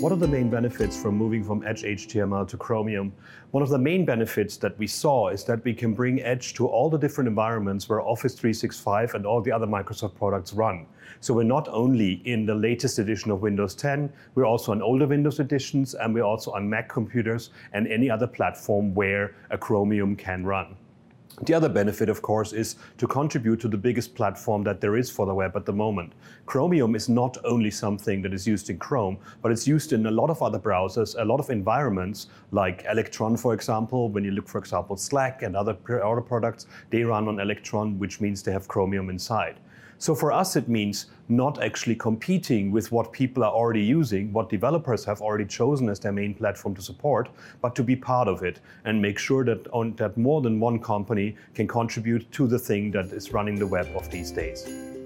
What are the main benefits from moving from Edge HTML to Chromium? One of the main benefits that we saw is that we can bring Edge to all the different environments where Office 365 and all the other Microsoft products run. So we're not only in the latest edition of Windows 10, we're also on older Windows editions, and we're also on Mac computers and any other platform where a Chromium can run. The other benefit, of course, is to contribute to the biggest platform that there is for the web at the moment. Chromium is not only something that is used in Chrome, but it's used in a lot of other browsers, a lot of environments, like Electron, for example. When you look, for example, Slack and other products, they run on Electron, which means they have Chromium inside. So for us, it means not actually competing with what people are already using, what developers have already chosen as their main platform to support, but to be part of it and make sure that more than one company can contribute to the thing that is running the web of these days.